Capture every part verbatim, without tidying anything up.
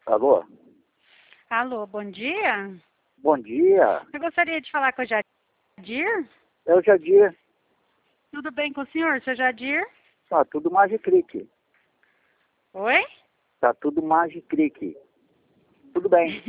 Alô? Alô, bom dia. Bom dia. Eu gostaria de falar com o Jadir. É o Jadir. Tudo bem com o senhor, seu Jadir? Tá tudo Magicrique. Oi? Tá tudo Magicrique. Tudo bem.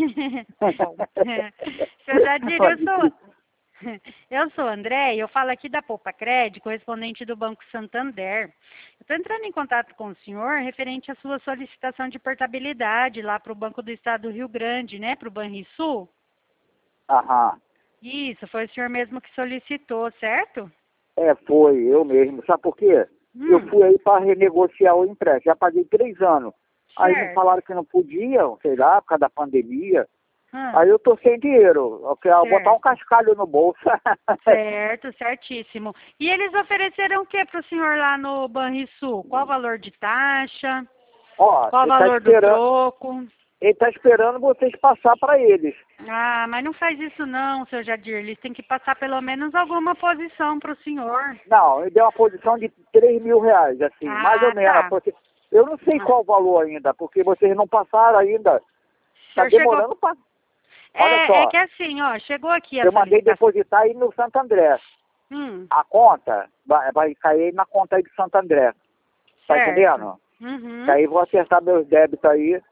Seu Jadir, eu sou... Eu sou André e eu falo aqui da Poupa Cred, correspondente do Banco Santander. Eu estou entrando em contato com o senhor referente à sua solicitação de portabilidade lá para o Banco do Estado do Rio Grande, né? Para o Banrisul. Aham. Isso, foi o senhor mesmo que solicitou, certo? É, foi, eu mesmo. Sabe por quê? Hum, Eu fui aí para renegociar o empréstimo. Já paguei três anos. Aí me certo. falaram que não podiam, sei lá, por causa da pandemia. Hum, Aí eu tô sem dinheiro. Eu quero botar um certo. cascalho no bolso. Certo, certíssimo. E eles ofereceram o que para o senhor lá no Banrisul? Qual o valor de taxa? Ó, Qual o ele tá valor do esperando, troco? ele tá esperando vocês passar para eles. Ah, mas não faz isso não, seu Jadir. Eles têm que passar pelo menos alguma posição para o senhor. Não, ele deu uma posição de três mil reais, assim, mais ou Ah, menos. tá. Porque eu não sei Ah, qual o valor ainda, porque vocês não passaram ainda. o Tá senhor chegou... demorando para... Olha É, é só, que assim, ó, chegou aqui a eu mandei solicitação. depositar aí no Santo André. Hum, A conta vai, vai cair na conta aí do Santo André. Tá certo. entendendo? Uhum, Aí vou acertar meus débitos aí.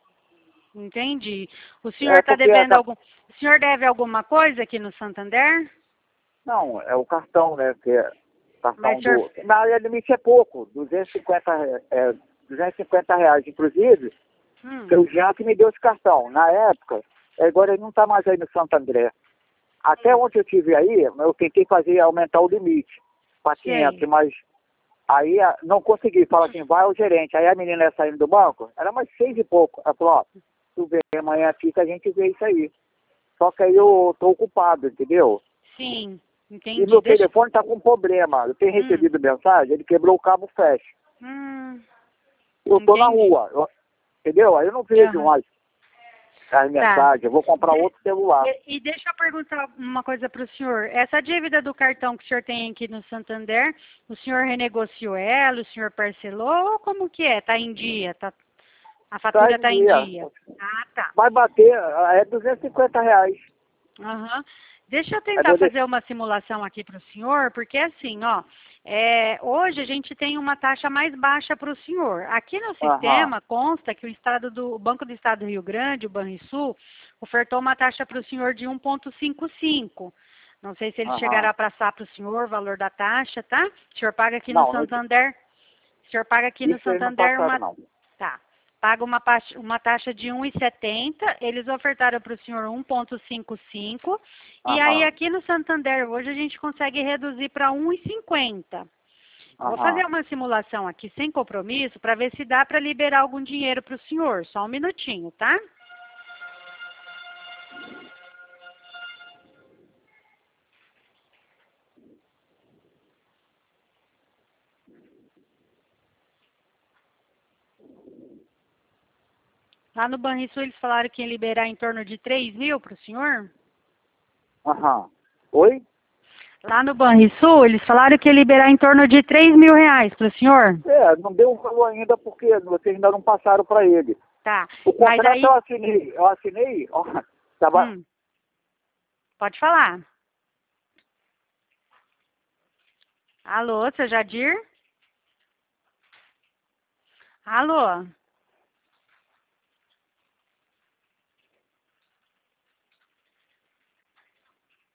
entendi. O senhor É está porque... devendo A, algum... O senhor deve alguma coisa aqui no Santander? não, é o cartão, né? Que é Mas cartão o senhor... do... Na área limite é pouco, duzentos e cinquenta, re- é, duzentos e cinquenta reais. Inclusive, Hum, foi o Jean que me deu esse cartão. Na época, é, agora ele não está mais aí no Santo André. Até hum, onde eu tive aí, eu tentei fazer aumentar o limite para quinhentos, sei. mas aí ah, não consegui. Fala assim, vai ao gerente. Aí a menina ia saindo do banco, era mais seis e pouco. Ela falou, ó, tu vem amanhã aqui que a gente vê isso aí. Só que aí eu tô ocupado, entendeu? Sim, E entendi. meu Deixa... telefone tá com problema. Eu tenho Hum, recebido mensagem, ele quebrou o cabo flash. hum, Eu tô na entendi. rua, eu- entendeu? Aí eu não vejo Aham. mais as Tá. mensagens. Eu vou comprar De- outro celular. E, e deixa eu perguntar uma coisa para o senhor. Essa dívida do cartão que o senhor tem aqui no Santander, o senhor renegociou ela, o senhor parcelou, ou como que é? Está em dia? Tá, a Tá fatura em está em dia. dia? Ah, tá. Vai bater, é duzentos e cinquenta reais. Aham. Deixa eu Aí tentar eu fazer deixo... uma simulação aqui para o senhor, porque assim, ó, é, hoje a gente tem uma taxa mais baixa para o senhor. Aqui no Aham, sistema consta que o estado do o Banco do Estado do Rio Grande, o Banrisul, ofertou uma taxa para o senhor de um vírgula cinquenta e cinco. Não sei se ele chegará aham. a passar para o senhor o valor da taxa, tá? O senhor paga aqui no Não, não, Santander, o senhor paga aqui no isso eles não Santander passaram, uma... não. Tá. Paga uma, taxa- uma taxa de um vírgula setenta, eles ofertaram para o senhor um vírgula cinquenta e cinco, e aí Aham, aqui no Santander hoje a gente consegue reduzir para um vírgula cinquenta. Vou aham. fazer uma simulação aqui sem compromisso para ver se dá para liberar algum dinheiro para o senhor. Só um minutinho, tá? Lá no Banrisul eles falaram que ia liberar em torno de três mil para o senhor. Aham. Oi? Lá no Banrisul eles falaram que ia liberar em torno de três mil reais para o senhor. É, não deu o valor ainda porque vocês ainda não passaram para ele. Tá. O Mas contrato aí... eu assinei, eu assinei, ó, tava, Hum, pode falar. Alô, seu Jadir? Alô?